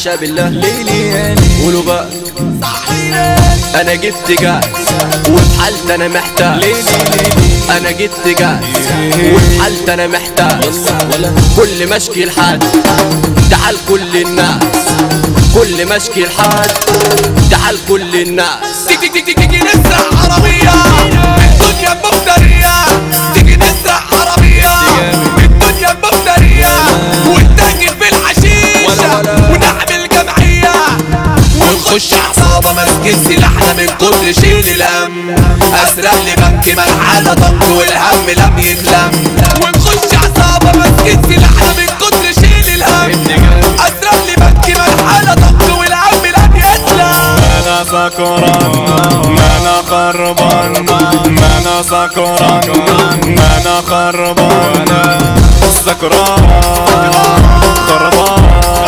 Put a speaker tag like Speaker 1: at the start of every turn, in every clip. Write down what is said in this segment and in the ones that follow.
Speaker 1: عشا بالله ليلي قولوا بقى انا جبت جاز وفي حالتي انا محتاج انا جبت جاز وفي حالتي انا محتاج كل ما اشكي لحد تعال كل الناس كل ما اشكي لحد تعال كل الناس
Speaker 2: تيجي نسرح عربية الدنيا المفترية تيجي نسرح عربية الدنيا المفترية ونتاجر في الحشيشة ونعمل جمعية ونخش عصابة ماسكين سلاحنا من كتر شيل الهم اسرق لي بنك ملحالة ضغط والهم لم يتلم ونخش عصابة ماسكين سلاحنا من كتر شيل الهم اسرق لي بنك ملحالة ضغط والهم لم يتلم.
Speaker 3: انا سكران ما انا خربان ما انا سكران ما انا خربان سكران خربان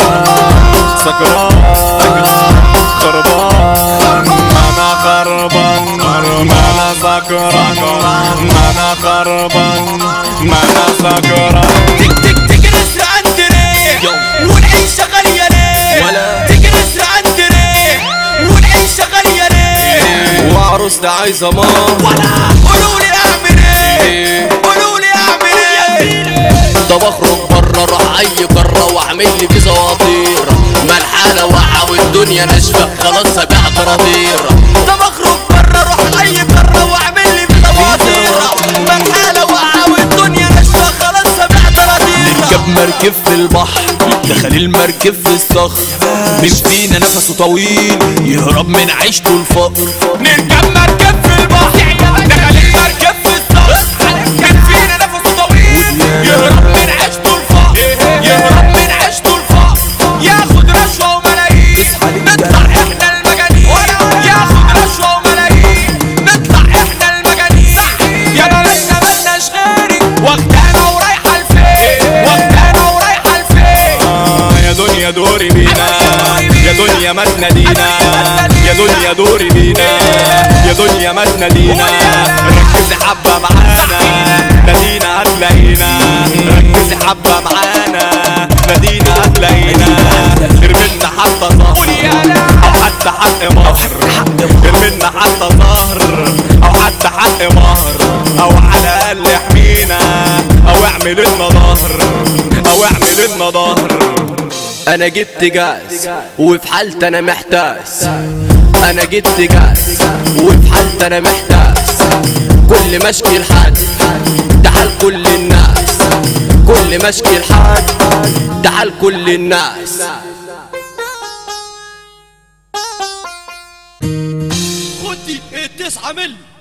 Speaker 3: سكران خربان ما انا خربان ما انا سكران ما انا خربان ما انا سكران.
Speaker 2: تيجي نسرق اندريه والعيشة غالية ليه تيجي نسرق اندريه والعيشة غالية ليه
Speaker 1: وعروستي عايزة مام
Speaker 2: قولولي اعمل ايه قولولي اعمل ايه.
Speaker 1: طب اخرج برا اروح اي قارة واعمل لي في زواطير ما الحالة واقعة والدنيا ناشفة خلاص ابيع طراطير.
Speaker 2: طب اخرج برا اروح اي قارة واعمل لي في زواطير ما الحالة واقعة والدنيا ناشفة خلاص ابيع طراطير.
Speaker 1: نركب مركب في البحر دخل المركب في الصخر مين فينا نفسه طويل يهرب من عيشته الفقر.
Speaker 2: نركب مركب في البحر دخل المركب في الصخر مين فينا نفسه طويل يهرب من عيشته الفقر يهرب من عيشته الفقر ياخد رشوة وملايين نطلع احنا المجانين ياخد رشوة وملايين نطلع احنا المجانين. يا بلدنا ملناش غيرك واخدانا ورايحة لفين واخدانا ورايحة لفين.
Speaker 3: يا دنيا دوري بينا يا دنيا ما تنادينا يا دنيا دوري بينا يا دنيا ما تنادينا ركزي حبة معانا نادينا هتلاقينا ركزي حبة معانا نادينا هتلاقينا ارملنا حتى ظهر او حتى حق مهر ارملنا حتى ظهر او حتى حق مهر او على الاقل احمينا او اعمل لنا ظهر او اعمل لنا ظهر.
Speaker 1: انا جبت جاز وفي حالتي انا محتاس انا جبت جاز وفي حالتي انا محتاس كل ما اشكي لحد تعال كل الناس كل ما اشكي لحد تعال كل الناس.
Speaker 2: خدي 9 ملي